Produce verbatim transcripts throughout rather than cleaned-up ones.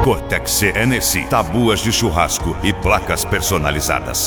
Cortex C N C, tabuas de churrasco e placas personalizadas.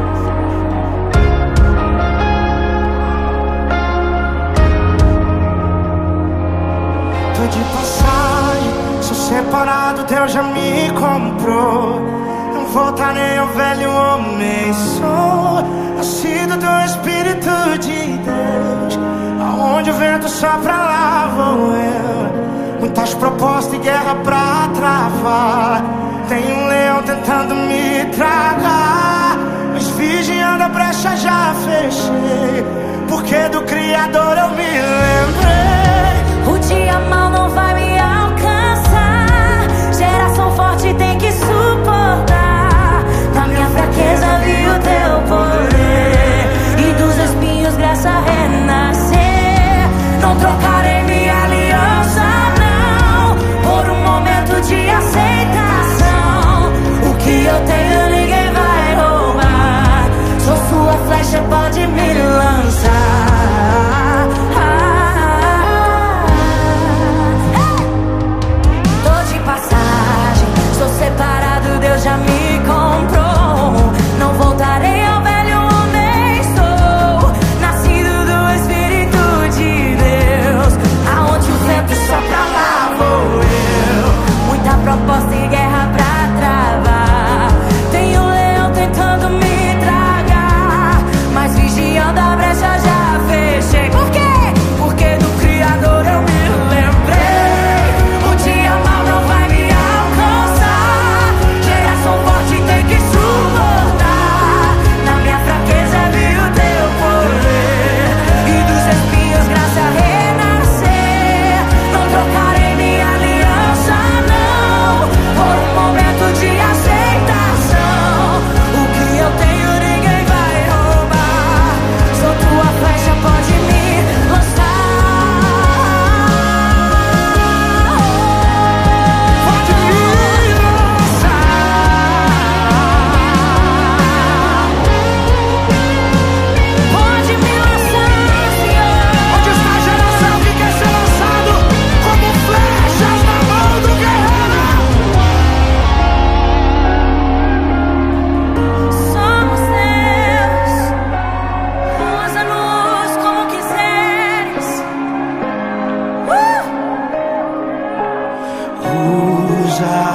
Tô de passagem, sou separado, Deus já me comprou. Não voltarei ao velho homem, sou nascido do Espírito de Deus. Aonde o vento sopra, lá vou eu. Muitas propostas e guerra pra travar. Tem um leão tentando me tragar, mas vigiando a brecha já fechei, porque do Criador eu me lembrei. O dia mal não vai me alcançar. Geração forte tem que suportar. Na minha fraqueza vi o teu poder, e dos espinhos graça renascer. Não trocarei minha aliança, não, por um momento de aceitação. O que eu tenho ninguém vai roubar. Sou sua flecha, pode me lançar. Sou separado, Deus já me comprou. Não voltarei ao velho homem, sou nascido do Espírito de Deus. Aonde o vento sopra, lá vou eu. Muita proposta e guerra pra travar. Tem um leão tentando me tragar, mas vigiando a brecha já fechei. Por quê? Porque do Criador eu me lembrei. O dia mal não vai me tem que suportar. Na minha fraqueza vi o teu poder, e dos espinhos graça renascer. Não trocarei minha aliança, não, por um momento de aceitação. O que eu tenho ninguém vai roubar. Sou tua flecha, pode me lançar. Pode me lançar. Usa